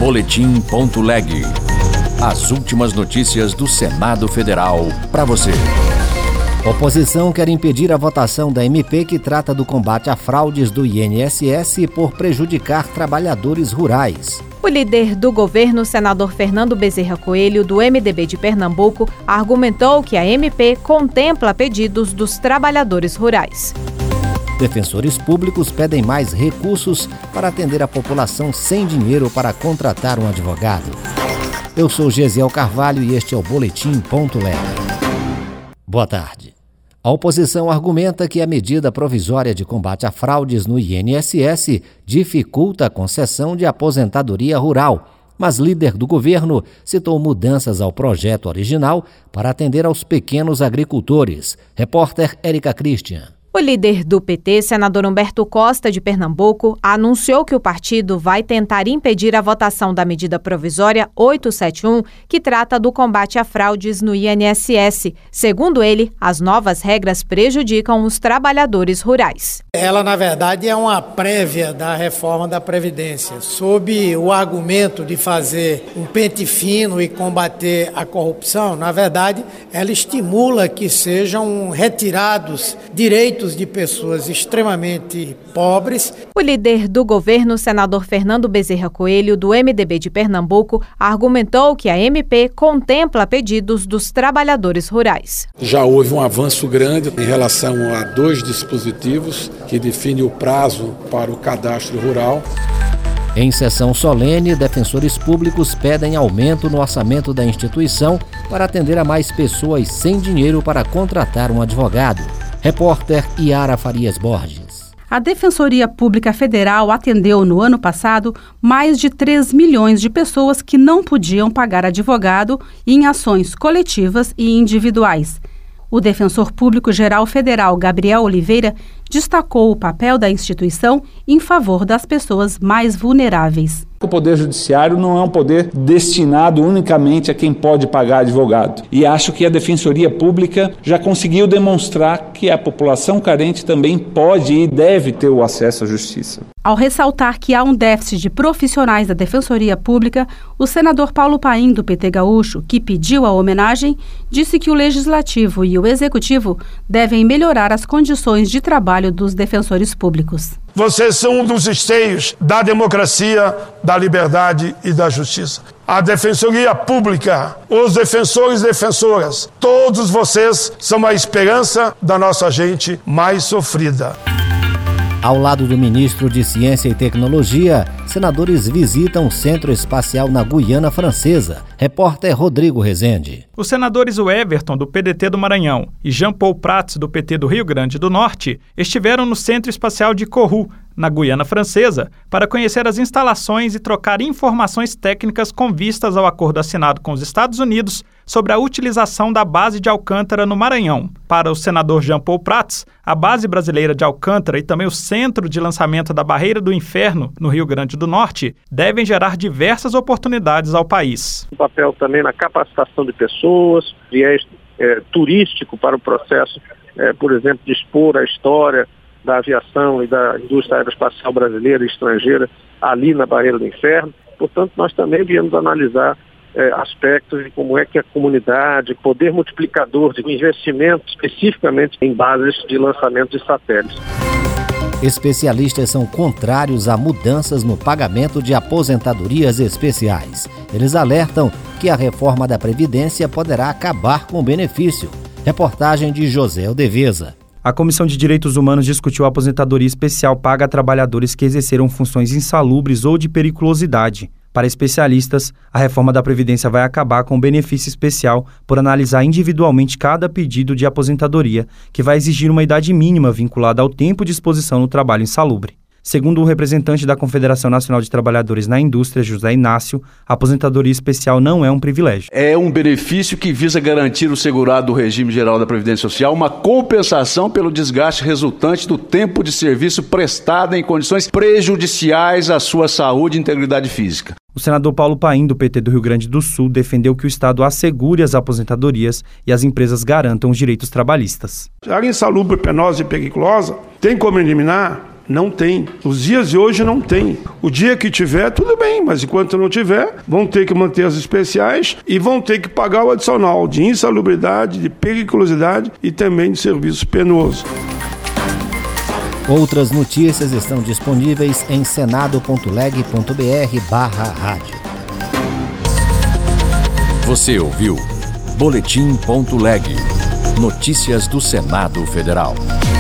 Boletim.leg. As últimas notícias do Senado Federal para você. Oposição quer impedir a votação da MP que trata do combate a fraudes do INSS por prejudicar trabalhadores rurais. O líder do governo, senador Fernando Bezerra Coelho, do MDB de Pernambuco, argumentou que a MP contempla pedidos dos trabalhadores rurais. Defensores públicos pedem mais recursos para atender a população sem dinheiro para contratar um advogado. Eu sou Gesiel Carvalho e este é o Boletim.leg. Boa tarde. A oposição argumenta que a medida provisória de combate a fraudes no INSS dificulta a concessão de aposentadoria rural, mas líder do governo citou mudanças ao projeto original para atender aos pequenos agricultores. Repórter Érica Christian. O líder do PT, senador Humberto Costa, de Pernambuco, anunciou que o partido vai tentar impedir a votação da medida provisória 871, que trata do combate a fraudes no INSS. Segundo ele, as novas regras prejudicam os trabalhadores rurais. Ela, na verdade, é uma prévia da reforma da Previdência, sob o argumento de fazer um pente fino e combater a corrupção. Na verdade, ela estimula que sejam retirados direitos de pessoas extremamente pobres. O líder do governo, senador Fernando Bezerra Coelho, do MDB de Pernambuco, argumentou que a MP contempla pedidos dos trabalhadores rurais. Já houve um avanço grande em relação a 2 dispositivos que definem o prazo para o cadastro rural. Em sessão solene, defensores públicos pedem aumento no orçamento da instituição para atender a mais pessoas sem dinheiro para contratar um advogado. Repórter Iara Farias Borges. A Defensoria Pública Federal atendeu no ano passado mais de 3 milhões de pessoas que não podiam pagar advogado em ações coletivas e individuais. O Defensor Público Geral Federal, Gabriel Oliveira, destacou o papel da instituição em favor das pessoas mais vulneráveis. O Poder Judiciário não é um poder destinado unicamente a quem pode pagar advogado. E acho que a Defensoria Pública já conseguiu demonstrar que a população carente também pode e deve ter o acesso à justiça. Ao ressaltar que há um déficit de profissionais da Defensoria Pública, o senador Paulo Paim, do PT Gaúcho, que pediu a homenagem, disse que o Legislativo e o Executivo devem melhorar as condições de trabalho dos defensores públicos. Vocês são um dos esteios da democracia, da liberdade e da justiça. A Defensoria Pública, os defensores e defensoras, todos vocês são a esperança da nossa gente mais sofrida. Ao lado do ministro de Ciência e Tecnologia, senadores visitam o Centro Espacial na Guiana Francesa. Repórter Rodrigo Rezende. Os senadores Everton, do PDT do Maranhão, e Jean Paul Prats, do PT do Rio Grande do Norte, estiveram no Centro Espacial de Kourou, na Guiana Francesa, para conhecer as instalações e trocar informações técnicas com vistas ao acordo assinado com os Estados Unidos sobre a utilização da base de Alcântara no Maranhão. Para o senador Jean Paul Prats, a base brasileira de Alcântara e também o centro de lançamento da Barreira do Inferno, no Rio Grande do Norte, devem gerar diversas oportunidades ao país. Um papel também na capacitação de pessoas, viés turístico para o processo, por exemplo, de expor a história da aviação e da indústria aeroespacial brasileira e estrangeira ali na Barreira do Inferno. Portanto, nós também viemos analisar aspectos de como é que a comunidade, poder multiplicador de investimento especificamente em bases de lançamento de satélites. Especialistas são contrários a mudanças no pagamento de aposentadorias especiais. Eles alertam que a reforma da Previdência poderá acabar com o benefício. Reportagem de José Aldeveza. A Comissão de Direitos Humanos discutiu a aposentadoria especial paga a trabalhadores que exerceram funções insalubres ou de periculosidade. Para especialistas, a reforma da Previdência vai acabar com o benefício especial por analisar individualmente cada pedido de aposentadoria, que vai exigir uma idade mínima vinculada ao tempo de exposição no trabalho insalubre. Segundo o representante da Confederação Nacional de Trabalhadores na Indústria, José Inácio, a aposentadoria especial não é um privilégio. É um benefício que visa garantir ao segurado do regime geral da Previdência Social uma compensação pelo desgaste resultante do tempo de serviço prestado em condições prejudiciais à sua saúde e integridade física. O senador Paulo Paim, do PT do Rio Grande do Sul, defendeu que o Estado assegure as aposentadorias e as empresas garantam os direitos trabalhistas. A área insalubre, penosa e periculosa tem como eliminar Não tem. Os dias de hoje não tem. O dia que tiver, tudo bem, mas enquanto não tiver, vão ter que manter as especiais e vão ter que pagar o adicional de insalubridade, de periculosidade e também de serviço penoso. Outras notícias estão disponíveis em senado.leg.br/rádio. Você ouviu Boletim.leg. Notícias do Senado Federal.